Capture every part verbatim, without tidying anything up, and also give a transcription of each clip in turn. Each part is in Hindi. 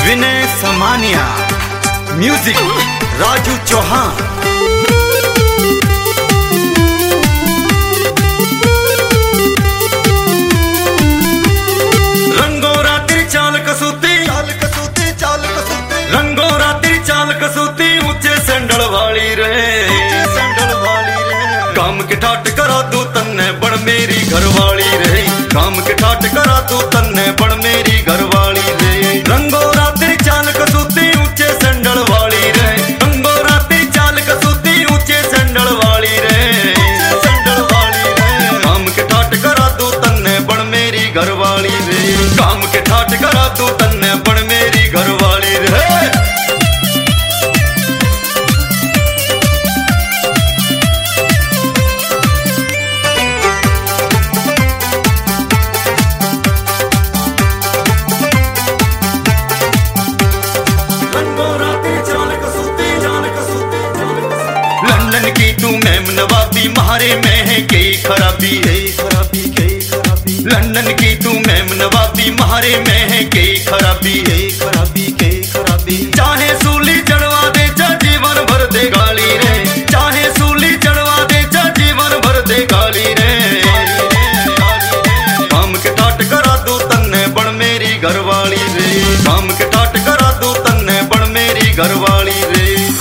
विनय समानिया, म्यूजिक राजू चौहान। रंगोरा तेरी चाल कसूती, चाल कसूती, चाल कसूती, रंगोरा तेरी चाल कसूती, ऊंचे सैंडल वाली रे, सैंडल वाली रे। काम के ठाट करा तू तन्ने बड़ मेरी घरवाली रे, काम के ठाट करा तू तन्ने बड़ मेरी घरवाली रे। रंगोरा तेरी चाल कसूती, ऊंचे सैंडल वाली रे, रंगोरा तेरी चाल कसूती, ऊंचे सैंडल वाली रे, सैंडल वाली रे। काम के ठाट करा तू तन्ने बड़ मेरी घरवाली रे, काम के ठाट करा तू तन्ने बड़ मेरी घरवाली रे। लंदन की तू मैम नवाबी, मारे में है कई खराबी, कई खराबी, कई खराबी। लंदन की तू मैम नवाबी, मारे में है कई खराबी, कई खराबी, कई खराबी। चाहे सूली चढ़वा दे जा जीवन भर दे गाली रे, चाहे सूली चढ़वा दे जा जीवन भर दे गाली रे। काम के ठाट करा दू तन्ने बड़ मेरी घरवाली रे, काम के ठाट करा दू तन्ने बड़ मेरी घरवाली रे।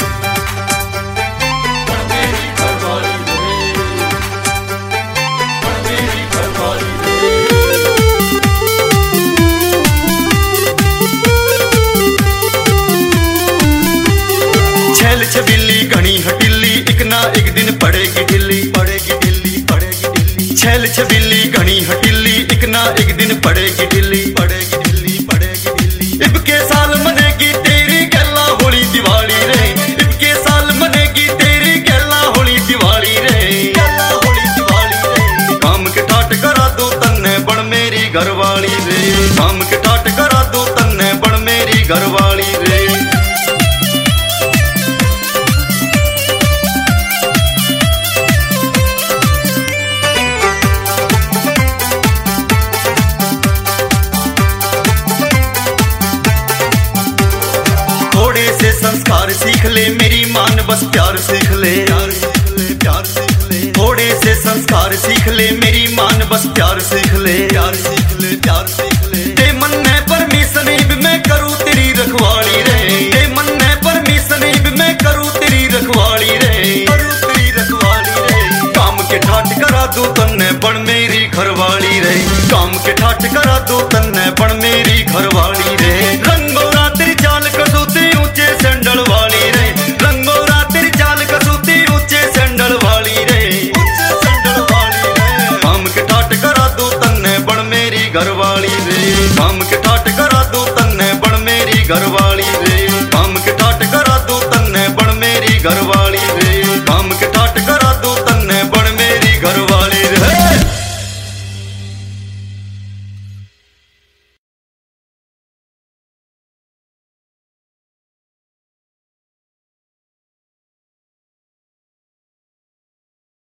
छबिल्ली घनी हटिल्ली, एक ना एक दिन पड़ेगी ढिल्ली, पड़ेगी ढिल्ली, पड़ेगी ढिल्ली। छैल छबिल्ली घनी हटिल्ली, एक ना एक दिन पड़ेगी ढिल्ली, पड़ेगी ढिल्ली, पड़ेगी ढिल्ली। इबके साल मनेगी तेरी गल्ला होली दिवाली रे, इबके साल मनेगी तेरी गल्ला होली दिवाली रे, गल्ला होली दिवाली रे। काम के ठाट करा दो तन्ने बड़ मेरी घरवाली रे, काम के ठाट करा दो तन्ने बड़ मेरी घरवाली रे। थोड़े से संस्कार सीख ले मेरी मान, बस प्यार सीख ले, प्यार सीख ले, प्यार सीख ले। थोड़े से संस्कार सीख ले मेरी मान, बस प्यार सीख ले, प्यार सीख